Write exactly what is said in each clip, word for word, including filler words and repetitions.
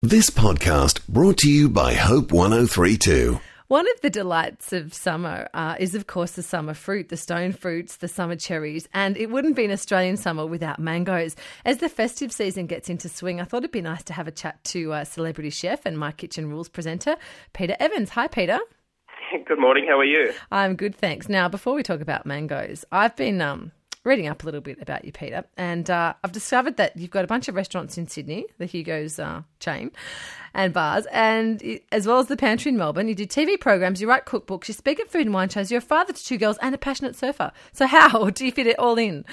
This podcast brought to you by Hope one oh three point two. One of the delights of summer uh, is, of course, the summer fruit, the stone fruits, the summer cherries, and it wouldn't be an Australian summer without mangoes. As the festive season gets into swing, I thought it'd be nice to have a chat to uh, celebrity chef and My Kitchen Rules presenter, Peter Evans. Hi, Peter. Good morning. How are you? I'm good, thanks. Now, before we talk about mangoes, I've been um, reading up a little bit about you, Peter, and uh, I've discovered that you've got a bunch of restaurants in Sydney, the Hugo's uh, chain, and bars, and as well as the Pantry in Melbourne. You do T V programs, you write cookbooks, you speak at food and wine shows, you're a father to two girls and a passionate surfer. So how do you fit it all in?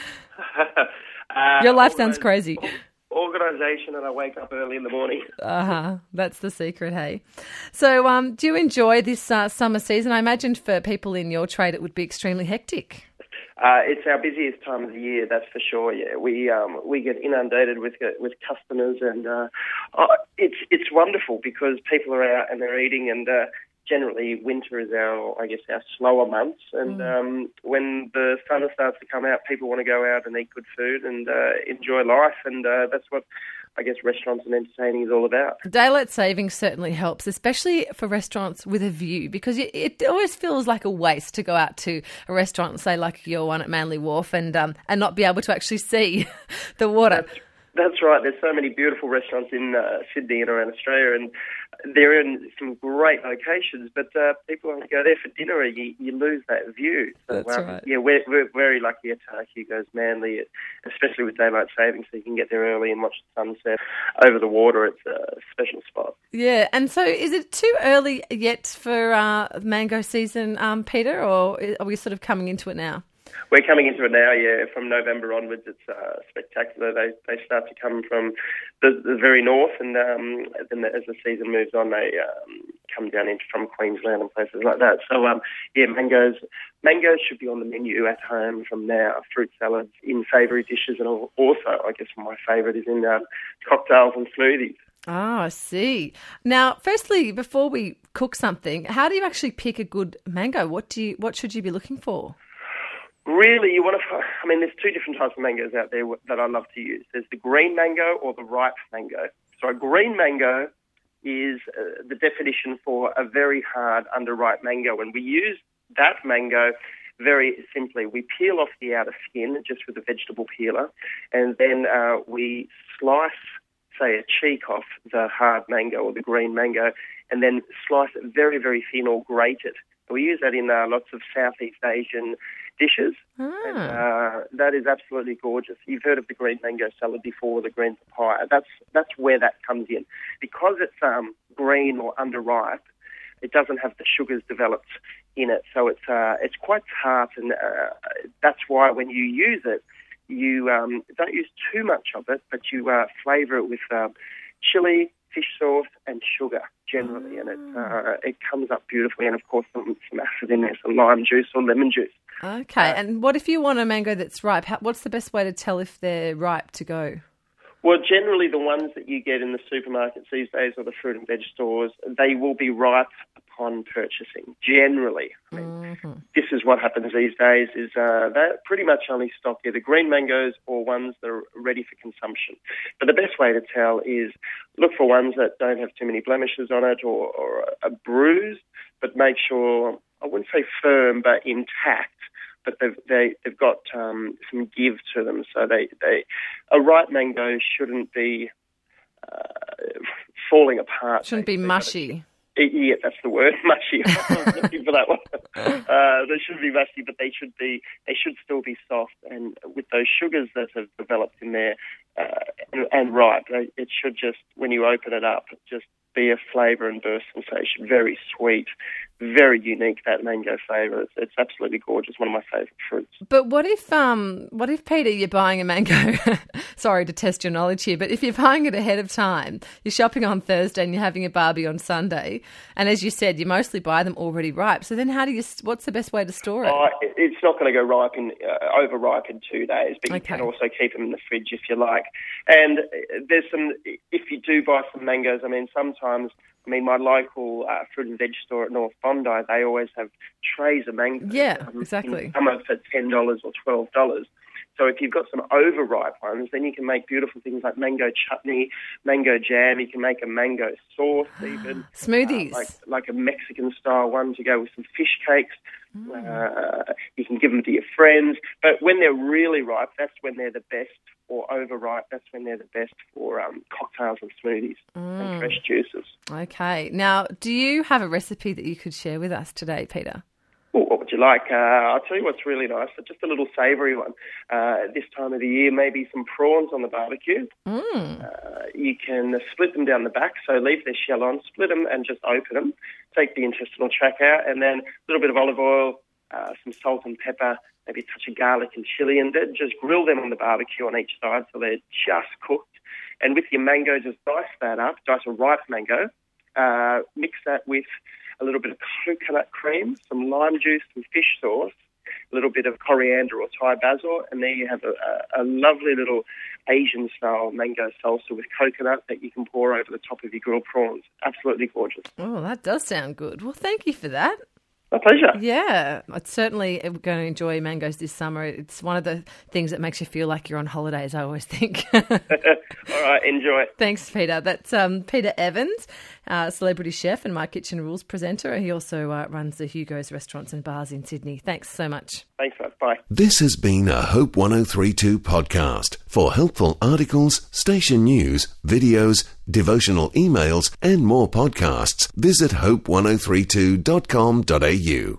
uh, Your life sounds crazy. Organisation, and I wake up early in the morning. Uh-huh. That's the secret, hey? So um, do you enjoy this uh, summer season? I imagine for people in your trade it would be extremely hectic. Uh, it's our busiest time of the year, that's for sure. Yeah, we um, we get inundated with with customers, and uh, oh, it's it's wonderful because people are out and they're eating, and uh, generally winter is our I guess our slower months, and mm. um, when the sun starts to come out, people want to go out and eat good food and uh, enjoy life, and uh, that's what I guess restaurants and entertaining is all about. Daylight saving certainly helps, especially for restaurants with a view, because it, it always feels like a waste to go out to a restaurant, say like your one at Manly Wharf, and um, and not be able to actually see the water. That's, that's right. There's so many beautiful restaurants in uh, Sydney and around Australia, and they're in some great locations, but uh, people only go there for dinner, and you, you lose that view. So, That's um, right. Yeah, we're, we're very lucky at uh, Hugo's Manly, especially with daylight saving, so you can get there early and watch the sunset over the water. It's a special spot. Yeah, and so is it too early yet for uh, mango season, um, Peter, or are we sort of coming into it now? We're coming into it now, yeah. From November onwards, it's uh, spectacular. They they start to come from the, the very north, and um, then as the season moves on, they um, come down into from Queensland and places like that. So, um, yeah, mangoes mangoes should be on the menu at home from now. Fruit salads in savoury dishes, and also, I guess, my favourite is in um, cocktails and smoothies. Oh, I see. Now, firstly, before we cook something, how do you actually pick a good mango? What do you what should you be looking for? Really, you want to, I mean, there's two different types of mangoes out there that I love to use. There's the green mango or the ripe mango. So a green mango is uh, the definition for a very hard, underripe mango. And we use that mango very simply. We peel off the outer skin just with a vegetable peeler, and then uh, we slice, say, a cheek off the hard mango or the green mango, and then slice it very, very thin or grate it. We use that in uh, lots of Southeast Asian dishes. Ah. And, uh, that is absolutely gorgeous. You've heard of the green mango salad before, the green papaya. That's that's where that comes in. Because it's um, green or underripe, it doesn't have the sugars developed in it, so it's uh, it's quite tart, and uh, that's why when you use it, you um, don't use too much of it, but you uh, flavour it with uh, chili, fish sauce and sugar generally, and it uh, it comes up beautifully, and of course some, some acid in there, some lime juice or lemon juice. Okay, Uh, and what if you want a mango that's ripe? How, what's the best way to tell if they're ripe to go? Well, generally the ones that you get in the supermarkets these days or the fruit and veg stores, they will be ripe upon purchasing, generally. I mean, mm-hmm. This is what happens these days, is uh, they pretty much only stock either green mangoes or ones that are ready for consumption. But the best way to tell is look for ones that don't have too many blemishes on it or, or are bruised, but make sure, I wouldn't say firm, but intact. But they've they, they've got um, some give to them, so they, they a ripe mango shouldn't be uh, falling apart. Shouldn't be mushy. Yeah, that's the word, mushy. I was looking for that one. Uh, they shouldn't be mushy, but they should be. They should still be soft, and with those sugars that have developed in there uh, and, and ripe, it should just, when you open it up, just be a flavour and burst sensation. Very sweet, very unique, that mango flavour. It's, it's absolutely gorgeous. One of my favourite fruits. But what if, um, what if, Peter, you're buying a mango? Sorry to test your knowledge here, but if you're buying it ahead of time, you're shopping on Thursday and you're having a barbie on Sunday, and as you said, you mostly buy them already ripe. So then, how do you? What's the best way to store it? Oh, it's not going to go ripe in uh, overripe in two days, but you Okay. can also keep them in the fridge if you like. And there's some. If you do buy some mangoes, I mean, sometimes. I mean, my local uh, fruit and veg store at North Bondi, they always have trays of mangoes. Yeah, um, exactly. Some are for ten dollars or twelve dollars. So if you've got some overripe ones, then you can make beautiful things like mango chutney, mango jam. You can make a mango sauce even. Smoothies. Uh, like, like a Mexican-style one to go with some fish cakes. Mm. Uh, you can give them to your friends. But when they're really ripe, that's when they're the best. Or overripe, that's when they're the best for um, cocktails and smoothies mm. and fresh juices. Okay. Now, do you have a recipe that you could share with us today, Peter? Well, what would you like? Uh, I'll tell you what's really nice. Just a little savoury one. Uh, this time of the year, maybe some prawns on the barbecue. Mm. Uh, you can split them down the back, so leave their shell on, split them and just open them. Take the intestinal tract out, and then a little bit of olive oil, uh, some salt and pepper, maybe a touch of garlic and chilli, and then just grill them on the barbecue on each side so they're just cooked. And with your mango, just dice that up, dice a ripe mango, uh, mix that with a little bit of coconut cream, some lime juice, some fish sauce, a little bit of coriander or Thai basil, and there you have a, a, a lovely little Asian-style mango salsa with coconut that you can pour over the top of your grilled prawns. Absolutely gorgeous. Oh, that does sound good. Well, thank you for that. My pleasure. Yeah, I certainly am going to enjoy mangoes this summer. It's one of the things that makes you feel like you're on holidays, I always think. All right, enjoy. Thanks, Peter. That's um, Peter Evans, uh, celebrity chef and My Kitchen Rules presenter. He also uh, runs the Hugo's Restaurants and Bars in Sydney. Thanks so much. Thanks, mate. Bye. This has been a Hope one oh three point two podcast. For helpful articles, station news, videos, devotional emails, and more podcasts, visit hope one oh three two dot com dot a u.